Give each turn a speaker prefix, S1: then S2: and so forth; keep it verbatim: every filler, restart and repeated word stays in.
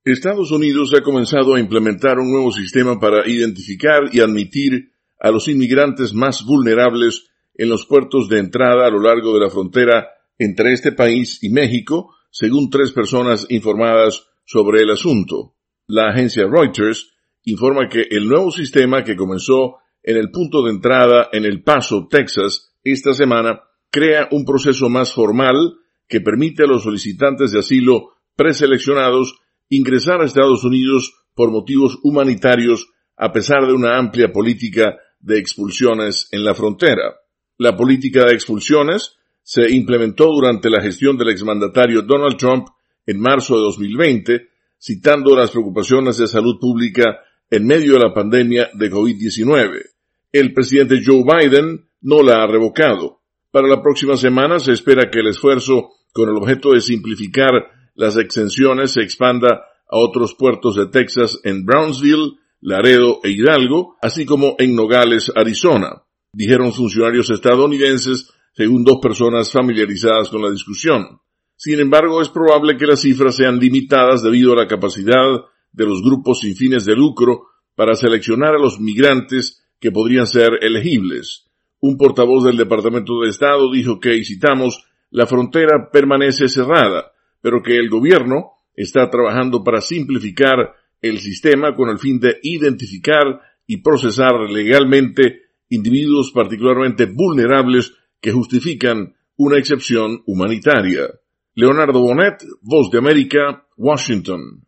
S1: Estados Unidos ha comenzado a implementar un nuevo sistema para identificar y admitir a los inmigrantes más vulnerables en los puertos de entrada a lo largo de la frontera entre este país y México, según tres personas informadas sobre el asunto. La agencia Reuters informa que el nuevo sistema, que comenzó en el punto de entrada en El Paso, Texas, esta semana, crea un proceso más formal que permite a los solicitantes de asilo preseleccionados ingresar a Estados Unidos por motivos humanitarios a pesar de una amplia política de expulsiones en la frontera. La política de expulsiones se implementó durante la gestión del exmandatario Donald Trump en marzo de dos mil veinte, citando las preocupaciones de salud pública en medio de la pandemia de COVID diecinueve. El presidente Joe Biden no la ha revocado. Para la próxima semana se espera que el esfuerzo con el objeto de simplificar las exenciones se expanda a otros puertos de Texas en Brownsville, Laredo e Hidalgo, así como en Nogales, Arizona, dijeron funcionarios estadounidenses, según dos personas familiarizadas con la discusión. Sin embargo, es probable que las cifras sean limitadas debido a la capacidad de los grupos sin fines de lucro para seleccionar a los migrantes que podrían ser elegibles. Un portavoz del Departamento de Estado dijo que, y citamos, la frontera permanece cerrada, pero que el gobierno está trabajando para simplificar el sistema con el fin de identificar y procesar legalmente individuos particularmente vulnerables que justifican una excepción humanitaria. Leonardo Bonet, Voz de América, Washington.